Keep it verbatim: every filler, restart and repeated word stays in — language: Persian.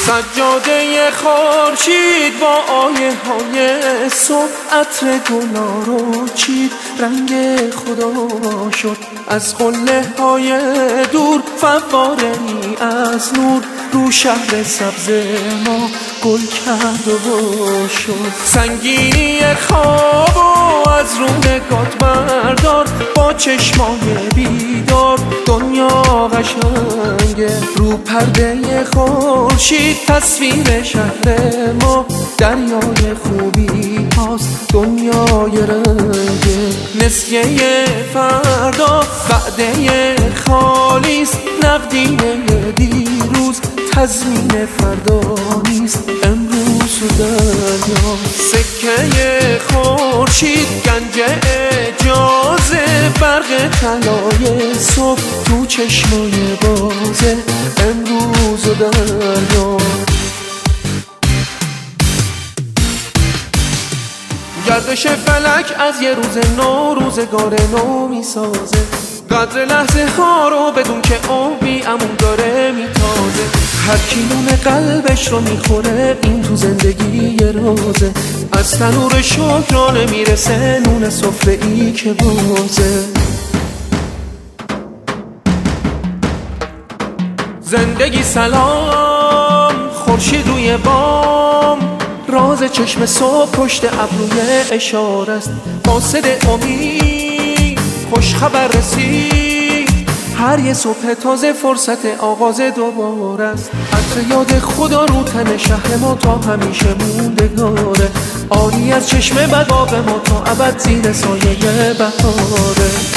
سجاده خورشید با آیه های صبح عطر گلا رو چید، رنگ خدا شد از قله های دور، فواره ای از نور رو شهر سبز ما گل کرد و شد. سنگینی خواب و از رو نگات بردار، با چشمای بیدار دنیا قشنگه. رو پرده خورشید تصویر شهر ما دریای خوبی هاست، دنیای رنگه. نسیه فردا وعده خالیست، نقدینه دیروز تضمین فردا نیست، امروز و دریا. سکه خورشید گنج اجازه، برق طلای صبح تو چشمای بازه، امروز و دریا. گردش فلک از یه روز نو روزگار نو میسازه، قدر لحظه ها رو بدون که آبی امون داره میتازه. هر کی نون قلبش رو میخوره این تو زندگی یه رازه، از تنور شکرانه میرسه نون سفره ای که بازه. زندگی سلام خورشید روی بام، راز چشم صبح پشت ابروی اشاره است. قاصد امید خوش خبر رسید، هر یه صبح تازه فرصت آغاز دوباره است. عطر یاد خدا رو تن شهر ما تا همیشه موندگاره، آری از چشم بد آب ما تا ابد زیر سایه بهاره.